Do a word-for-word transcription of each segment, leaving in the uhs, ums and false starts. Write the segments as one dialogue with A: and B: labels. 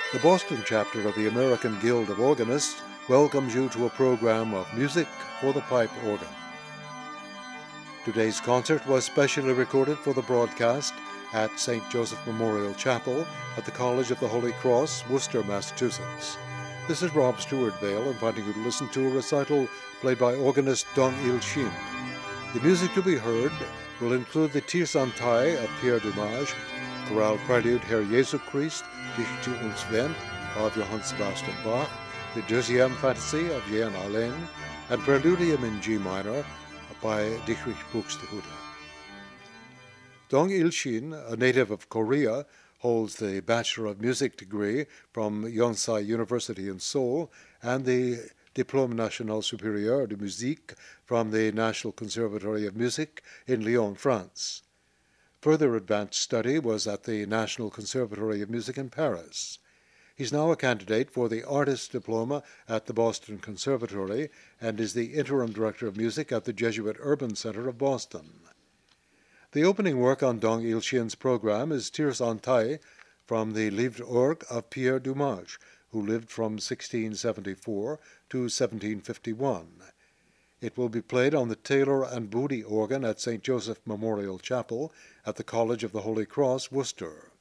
A: The Boston chapter of the American Guild of Organists welcomes you to a program of music for the pipe organ. Today's concert was specially recorded for the broadcast at Saint Joseph Memorial Chapel at the College of the Holy Cross, Worcester, Massachusetts. This is Rob Stewart Vale inviting you to listen to a recital played by organist Dong Il Shin. The music to be heard will include the Tierce en Taille of Pierre Dommage, chorale prelude Herr Jesu Christ, Dich zu uns wendt of Johann Sebastian Bach, the Deuxième Fantasy of Jean Alain, and Preludium in G minor by Dietrich Buxtehude. Dong Il Shin, a native of Korea, holds the Bachelor of Music degree from Yonsei University in Seoul and the Diplôme National Supérieur de Musique from the National Conservatory of Music in Lyon, France. Further advanced study was at the National Conservatory of Music in Paris. He's now a candidate for the Artist's Diploma at the Boston Conservatory and is the Interim Director of Music at the Jesuit Urban Center of Boston. The opening work on Dong Il Shin's program is Tierce en Taille from the Livre Orgue of Pierre Dommage, who lived from sixteen seventy-four to seventeen fifty-one. It will be played on the Taylor and Booty organ at Saint Joseph Memorial Chapel at the College of the Holy Cross, Worcester.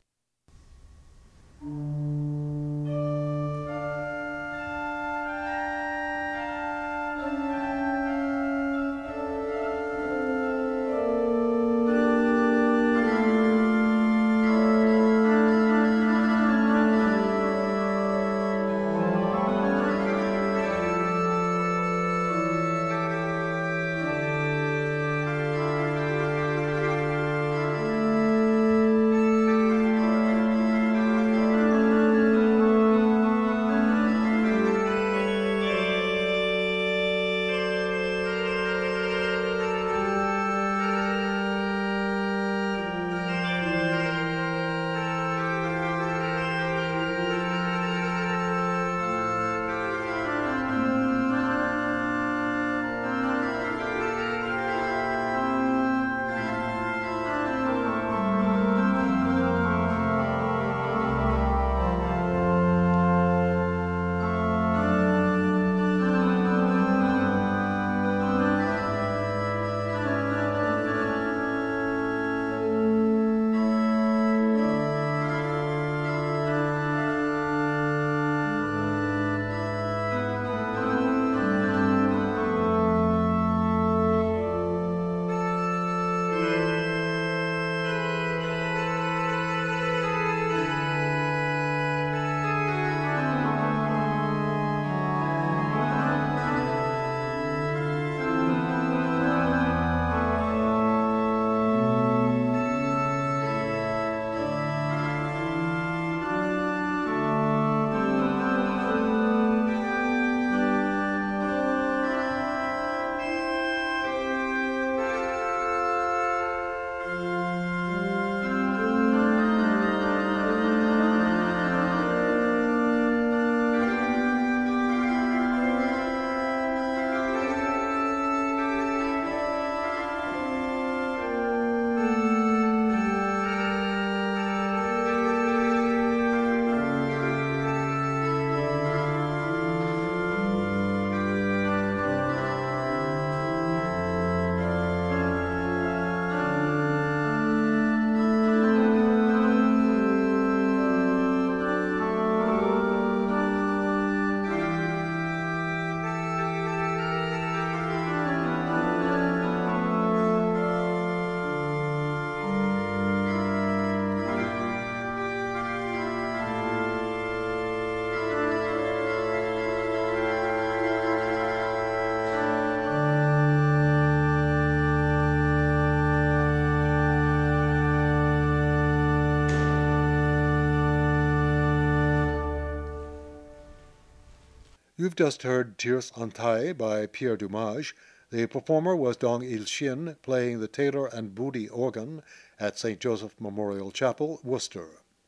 A: You've just heard Tierce en Taille by Pierre Dommage. The performer was Dong Il Shin, playing the Taylor and Booty organ at Saint Joseph Memorial Chapel, Worcester.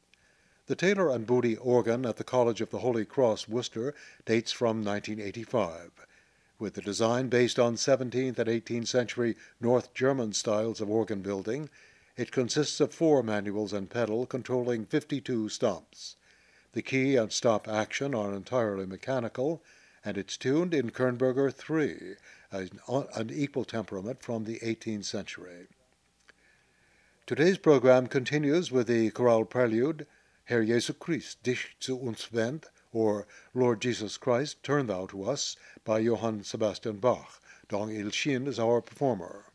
A: The Taylor and Booty organ at the College of the Holy Cross, Worcester, dates from nineteen eighty-five. With a design based on seventeenth and eighteenth century North German styles of organ building, it consists of four manuals and pedal controlling fifty-two stops. The key and stop action are entirely mechanical, and it's tuned in Kernberger three, an, an equal temperament from the eighteenth century. Today's program continues with the chorale prelude, Herr Jesu Christ, dich zu uns wend, or Lord Jesus Christ, turn thou to us, by Johann Sebastian Bach. Dong Il-shin is our performer.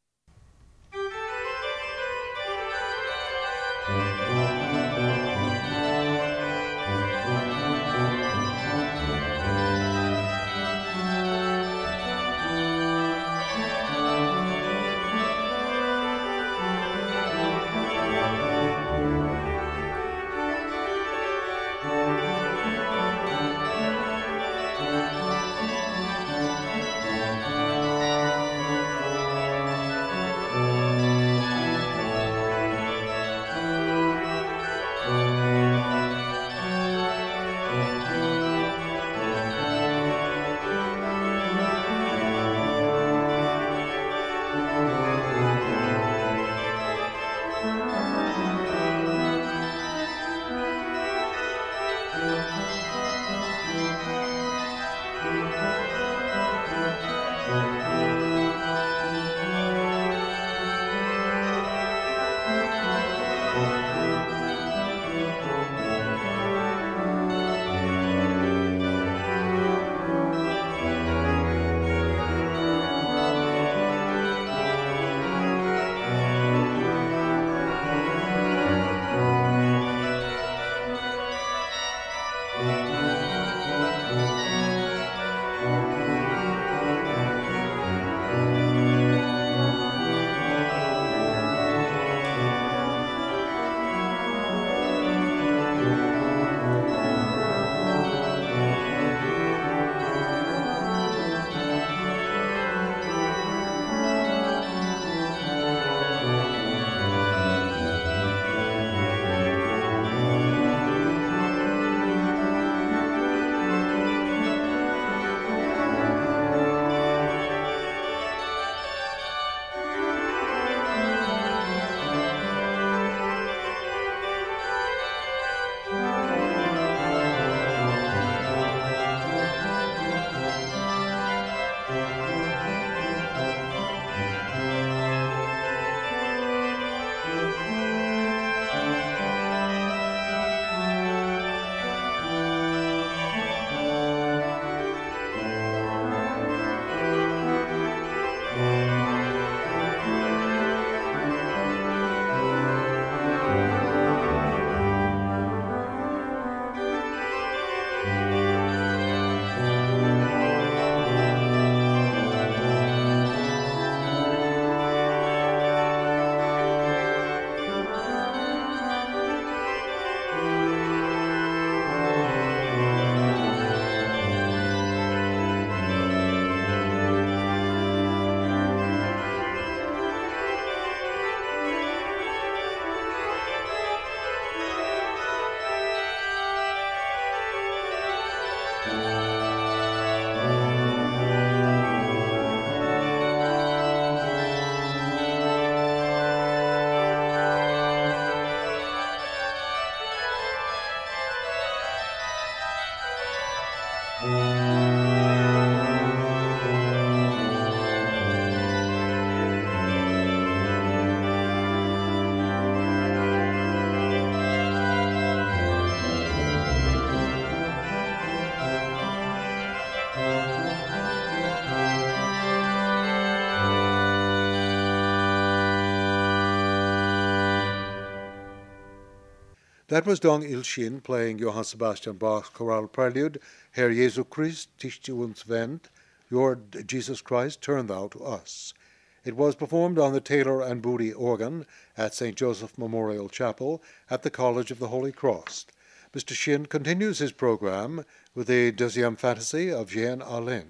A: That was Dong Il-shin playing Johann Sebastian Bach's chorale prelude, Herr Jesu Christ, dich zu uns wend, Lord Jesus Christ, turn thou to us. It was performed on the Taylor and Booty organ at Saint Joseph Memorial Chapel at the College of the Holy Cross. Mister Shin continues his program with the Deuxième Fantasy of Jean Alain.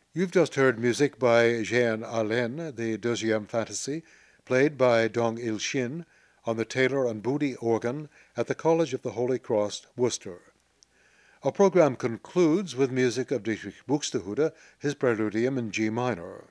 A: You've just heard music by Jean Allen, the Deuxième Fantasy, played by Dong Il Shin on the Taylor and Boody organ at the College of the Holy Cross, Worcester. Our program concludes with music of Dietrich Buxtehude, his Preludium in G minor.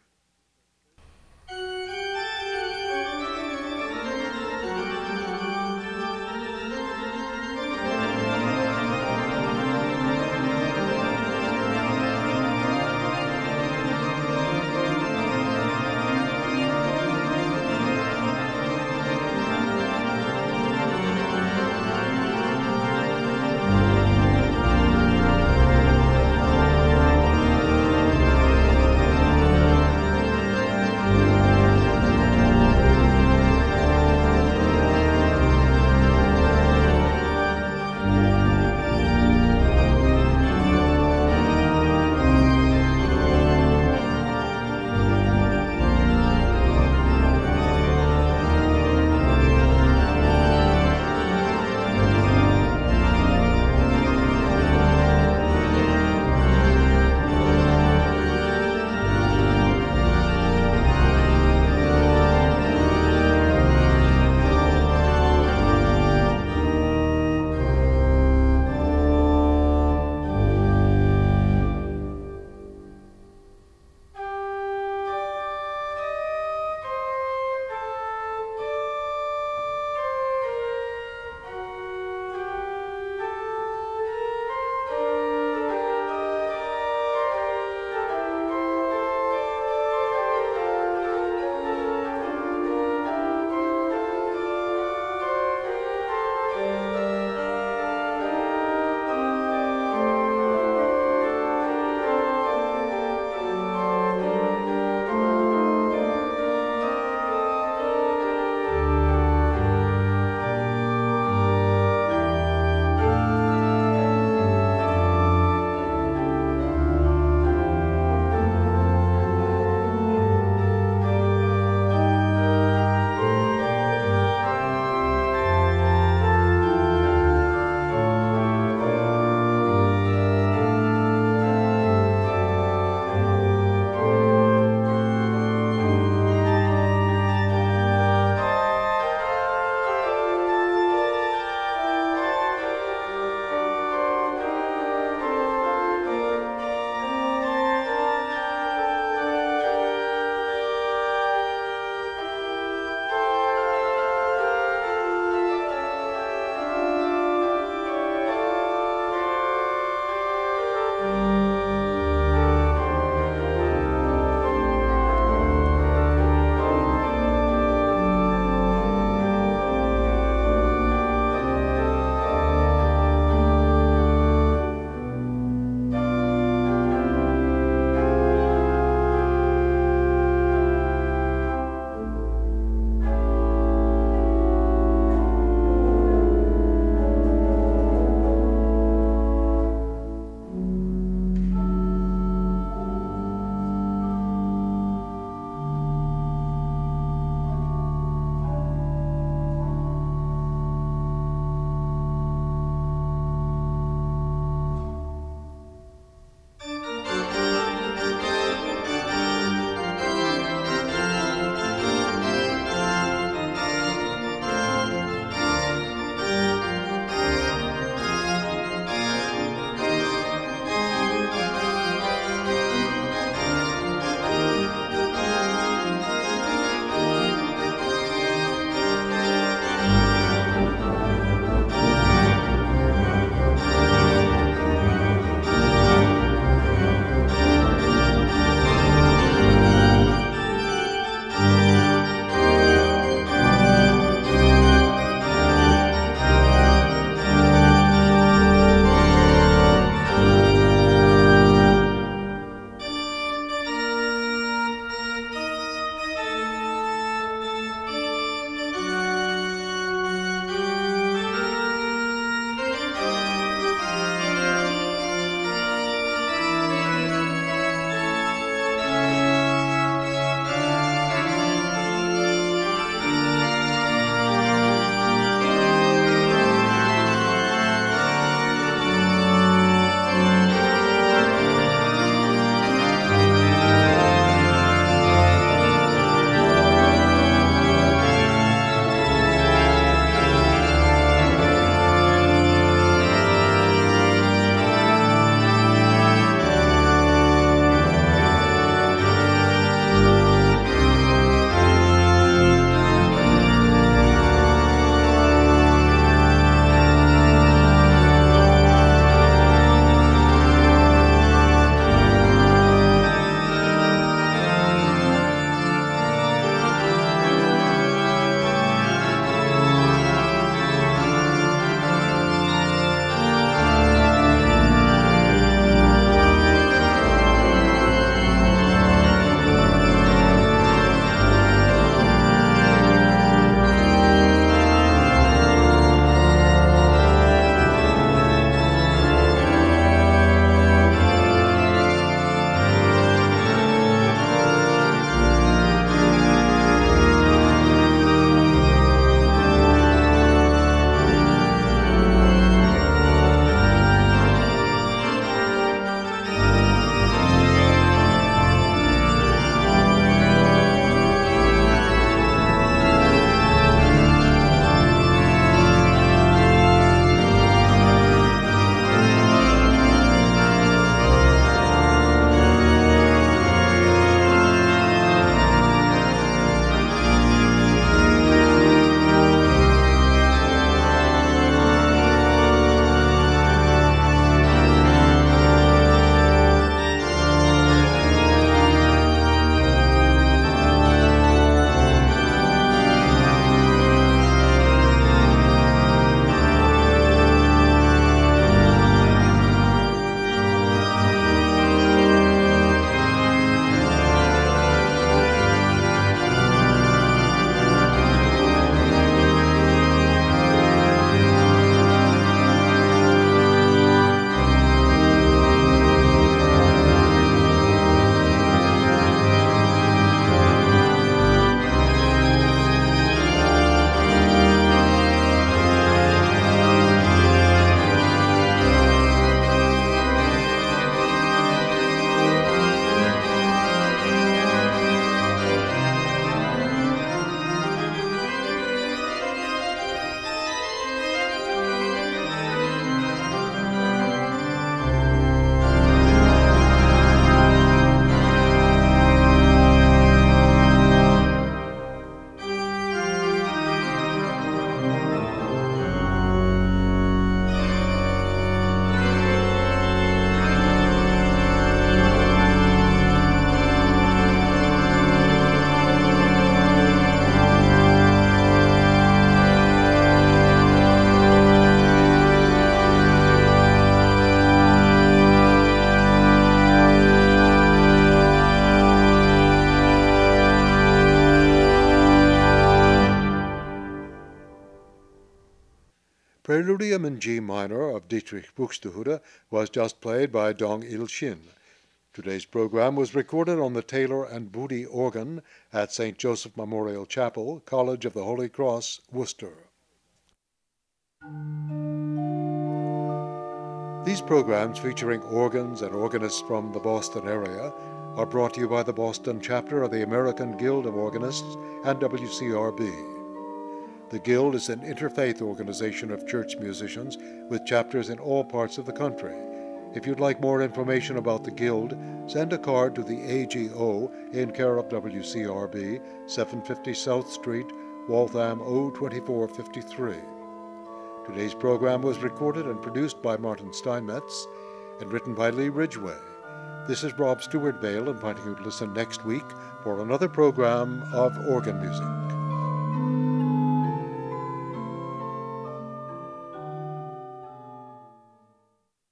A: Preludium in G minor of Dietrich Buxtehude was just played by Dong Il Shin. Today's program was recorded on the Taylor and Booty organ at Saint Joseph Memorial Chapel, College of the Holy Cross, Worcester. These programs, featuring organs and organists from the Boston area, are brought to you by the Boston chapter of the American Guild of Organists and W C R B. The Guild is an interfaith organization of church musicians with chapters in all parts of the country. If you'd like more information about the Guild, send a card to the A G O in care of W C R B, seven fifty South Street, Waltham O twenty-four fifty-three. Today's program was recorded and produced by Martin Steinmetz and written by Lee Ridgway. This is Rob Stewart Vale inviting you to listen next week for another program of organ music.